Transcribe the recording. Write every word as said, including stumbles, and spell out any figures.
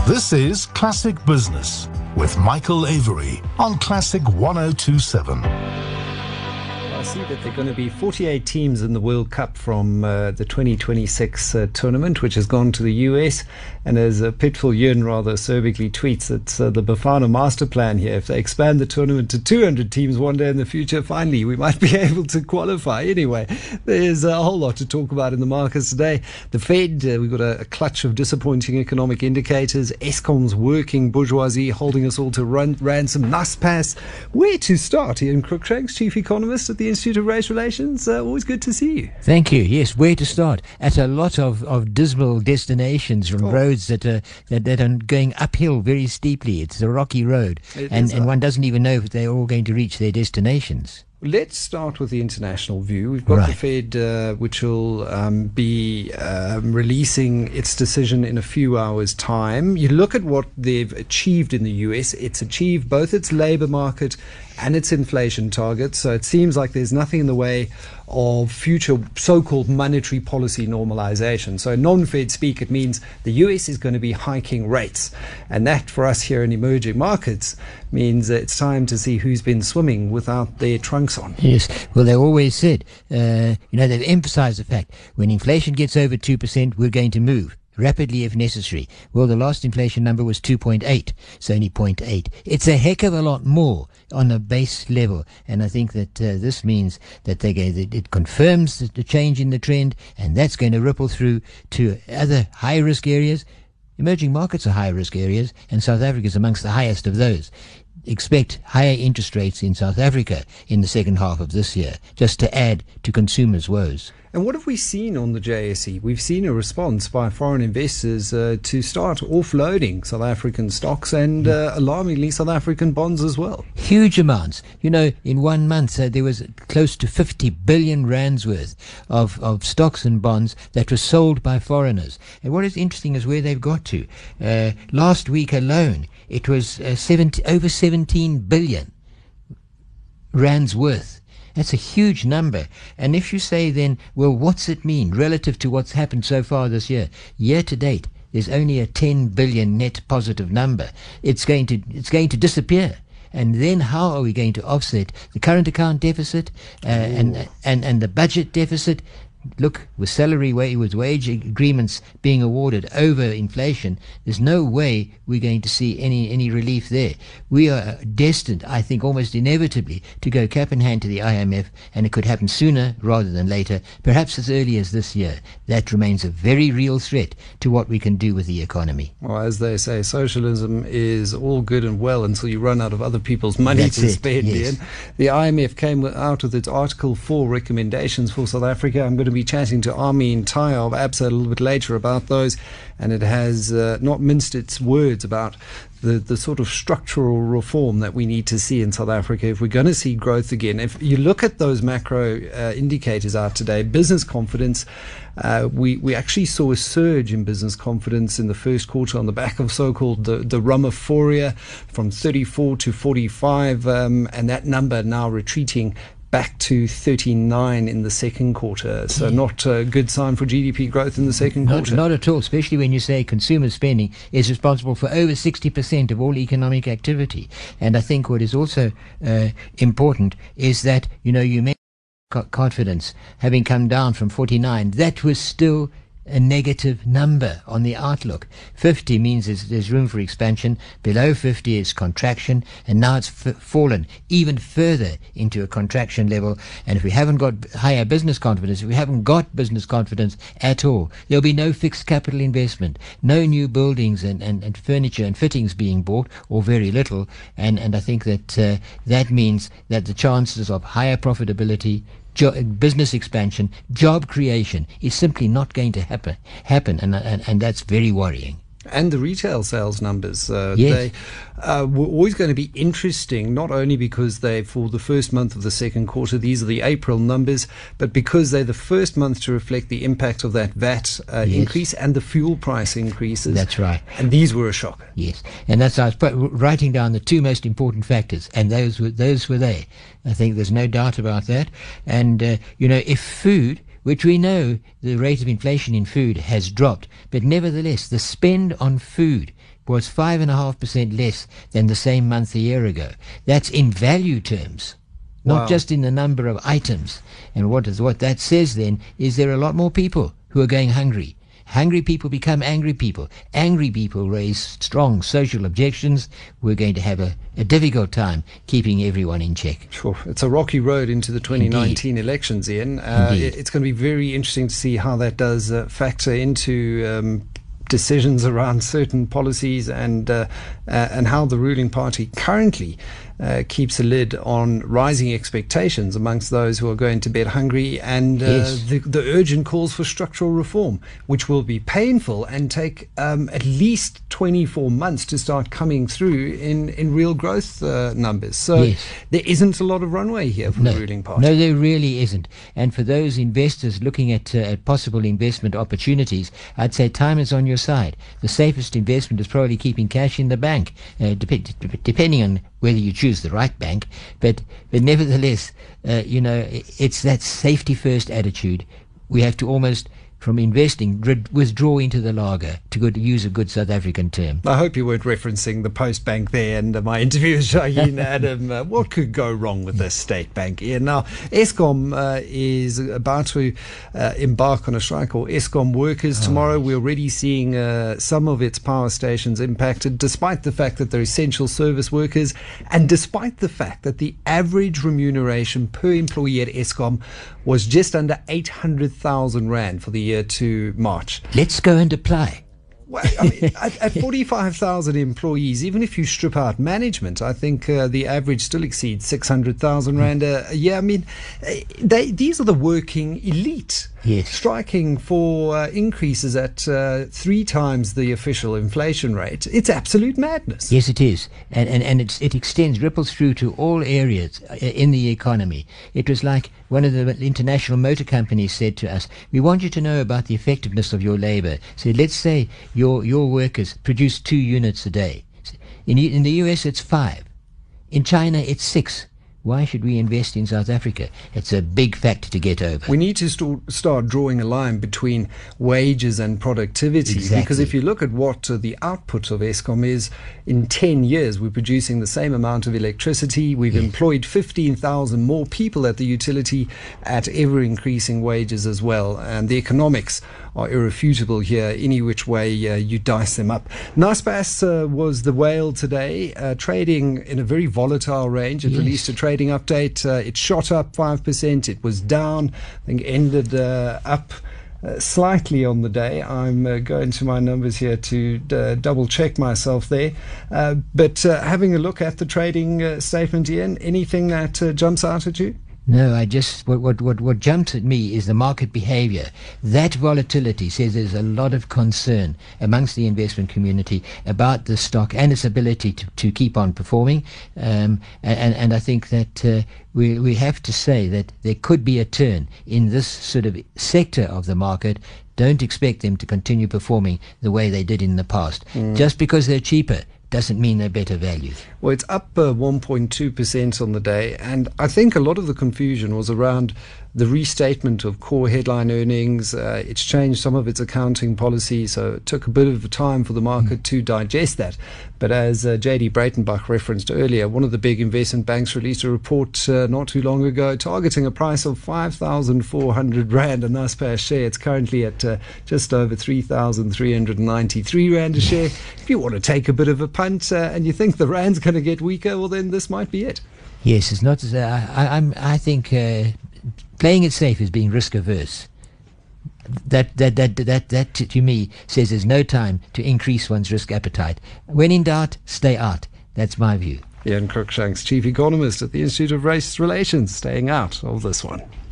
This is Classic Business with Michael Avery on Classic one oh two point seven. I see that there are going to be forty-eight teams in the World Cup from uh, the twenty twenty-six uh, tournament, which has gone to the U S. And as uh, Pitfall Yun rather acerbically tweets, it's uh, the Bafana master plan here. If they expand the tournament to two hundred teams one day in the future, finally, we might be able to qualify. Anyway, there's a whole lot to talk about in the markets today. The Fed, uh, we've got a, a clutch of disappointing economic indicators. Eskom's working bourgeoisie holding us all to run, ransom. Naspers. Where to start? Ian Cruikshanks, Chief Economist at the Institute of Race Relations. Uh, always good to see you. Thank you. Yes, where to start? At a lot of, of dismal destinations from oh. roads that are, that, that are going uphill very steeply. It's a rocky road. It and, and one doesn't even know if they're all going to reach their destinations. Let's start with the international view. We've got right. the Fed, uh, which will um, be um, releasing its decision in a few hours' time. You look at what they've achieved in the U S. It's achieved both its labour market and its inflation targets. So it seems like there's nothing in the way of future so-called monetary policy normalization. So in non-Fed speak, it means the U S is going to be hiking rates. And that, for us here in emerging markets, means that it's time to see who's been swimming without their trunks on. Yes. Well, they always said, uh, you know, they've emphasized the fact when inflation gets over two percent, we're going to move rapidly if necessary. Well, the last inflation number was two point eight. It's only zero point eight. It's a heck of a lot more on a base level. And I think that uh, this means that they go, that it confirms the, the change in the trend, and that's going to ripple through to other high-risk areas. Emerging markets are high-risk areas, and South Africa is amongst the highest of those. Expect higher interest rates in South Africa in the second half of this year, just to add to consumers' woes. And what have we seen on the J S E? We've seen a response by foreign investors uh, to start offloading South African stocks and uh, alarmingly South African bonds as well. Huge amounts. You know, in one month uh, there was close to fifty billion rands worth of, of stocks and bonds that were sold by foreigners. And what is interesting is where they've got to. Uh, last week alone, it was uh, seventy, over seventeen billion rands worth. That's a huge number. And if you say then, well, what's it mean relative to what's happened so far this year? Year to date, there's only a ten billion net positive number. It's going to, it's going to disappear. And then how are we going to offset the current account deficit uh, and, and, and the budget deficit? Look, with salary wage, with wage agreements being awarded over inflation, there's no way we're going to see any, any relief there. We are destined, I think, almost inevitably to go cap in hand to the I M F, and it could happen sooner rather than later, perhaps as early as this year. That remains a very real threat to what we can do with the economy. Well, as they say, socialism is all good and well until you run out of other people's money That's to it, spend. yes. In. The I M F came out with its Article four recommendations for South Africa. I'm going to be chatting to Armin Tyre of ABSA a little bit later about those, and it has uh, not minced its words about the, the sort of structural reform that we need to see in South Africa if we're going to see growth again. If you look at those macro uh, indicators out today, business confidence, uh, we, we actually saw a surge in business confidence in the first quarter on the back of so-called the, the Ramaphoria from thirty-four to forty-five, um, and that number now retreating back to thirty-nine in the second quarter. So not a good sign for G D P growth in the second not, quarter. Not at all, especially when you say consumer spending is responsible for over sixty percent of all economic activity. And I think what is also uh, important is that, you know, you mentioned confidence having come down from forty-nine. That was still a negative number on the outlook. fifty means there's, there's room for expansion. Below fifty is contraction, and now it's f- fallen even further into a contraction level. And if we haven't got higher business confidence, if we haven't got business confidence at all, there'll be no fixed capital investment, no new buildings and, and, and furniture and fittings being bought, or very little. And, and I think that uh, that means that the chances of higher profitability, Jo- business expansion, job creation is simply not going to happen, happen, and, and, and that's very worrying. And the retail sales numbers, uh, yes. they uh, were always going to be interesting, not only because they, for the first month of the second quarter, these are the April numbers, but because they're the first month to reflect the impact of that V A T uh, yes. increase and the fuel price increases. That's right. And these were a shocker. Yes, and that's I was writing down the two most important factors, and those were those were they. I think there's no doubt about that. And uh, you know, if food, which we know the rate of inflation in food has dropped, but nevertheless the spend on food was five point five percent less than the same month a year ago. That's in value terms, not Wow. just in the number of items. And what is what that says then is there are a lot more people who are going hungry. Hungry people become angry people. Angry people raise strong social objections. We're going to have a, a difficult time keeping everyone in check. Sure. It's a rocky road into the twenty nineteen Indeed. elections, Ian. Uh, Indeed. it- it's going to be very interesting to see how that does uh, factor into um, decisions around certain policies and uh, uh, and how the ruling party currently uh, keeps a lid on rising expectations amongst those who are going to bed hungry, and uh, Yes. the, the urgent calls for structural reform, which will be painful and take um, at least twenty-four months to start coming through in, in real growth uh, numbers. So Yes. there isn't a lot of runway here for No, the ruling party. no, there really isn't. And for those investors looking at, uh, at possible investment opportunities, I'd say time is on your side. The safest investment is probably keeping cash in the bank, uh, dep- dep- depending on whether you choose the right bank. But, but nevertheless, uh, you know, i- it's that safety first attitude. We have to almost, from investing, rid- withdraw into the lager, to good, use a good South African term. I hope you weren't referencing the Post Bank there and uh, my interview with Shaheen Adam. Uh, what could go wrong with this state bank? Yeah, now, Eskom uh, is about to uh, embark on a strike, or Eskom workers tomorrow. We're already seeing uh, some of its power stations impacted, despite the fact that they're essential service workers, and despite the fact that the average remuneration per employee at Eskom was just under eight hundred thousand rand for the year to March. Let's go and apply. Well, I mean, at, at forty-five thousand employees, even if you strip out management, I think uh, the average still exceeds six hundred thousand rand a, a year. I mean, eh, they, these are the working elite. Yes. Striking for uh, increases at uh, three times the official inflation rate. It's absolute madness. Yes, it is. And, and, and it's, it extends, ripples through to all areas uh, in the economy. It was like one of the international motor companies said to us, we want you to know about the effectiveness of your labor. So let's say your, your workers produce two units a day. In, in the U S, it's five. In China, it's six. Why should we invest in South Africa? It's a big factor to get over. We need to st- start drawing a line between wages and productivity. Exactly. Because if you look at what uh, the output of Eskom is, in ten years we're producing the same amount of electricity. We've Yes. employed fifteen thousand more people at the utility at ever increasing wages as well. And the economics are irrefutable here, any which way uh, you dice them up. Naspers uh, was the whale today, uh, trading in a very volatile range. It Yes. released a trading update. Uh, it shot up five percent. It was down. I think ended uh, up uh, slightly on the day. I'm uh, going to my numbers here to uh, double check myself there. Uh, but uh, having a look at the trading uh, statement, Ian, anything that uh, jumps out at you? No, I just, what, what, what, what jumps at me is the market behavior. That volatility says there's a lot of concern amongst the investment community about the stock and its ability to, to keep on performing. Um, and, and I think that uh, we, we have to say that there could be a turn in this sort of sector of the market. Don't expect them to continue performing the way they did in the past. Mm. Just because they're cheaper doesn't mean they're better value. Well, it's up uh, one point two percent on the day, and I think a lot of the confusion was around the restatement of core headline earnings. Uh, it's changed some of its accounting policy, so it took a bit of time for the market mm. to digest that. But as uh, J D Breitenbach referenced earlier, one of the big investment banks released a report uh, not too long ago targeting a price of five thousand four hundred rand a Naspers share. It's currently at uh, just over three thousand three hundred ninety-three rand a share. If you want to take a bit of a punt uh, and you think the rand's going to get weaker, well, then this might be it. Yes, it's not. Uh, I, I'm. I think uh, playing it safe is being risk averse. That that that that that to me says there's no time to increase one's risk appetite. When in doubt, stay out. That's my view. Ian Cruikshanks, Chief Economist at the Institute of Race Relations, staying out of this one.